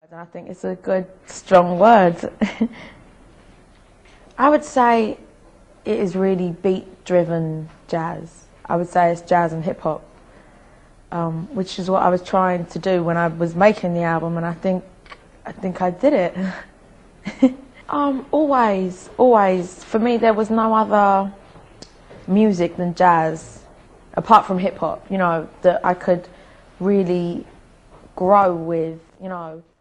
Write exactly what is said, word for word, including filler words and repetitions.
I think it's a good, strong word. I would say it is really beat-driven jazz. I would say it's jazz and hip-hop, um, which is what I was trying to do when I was making the album, and I think, I think I did it. um, always, always. For me, there was no other music than jazz, apart from hip-hop, you know, that I could really grow with, you know.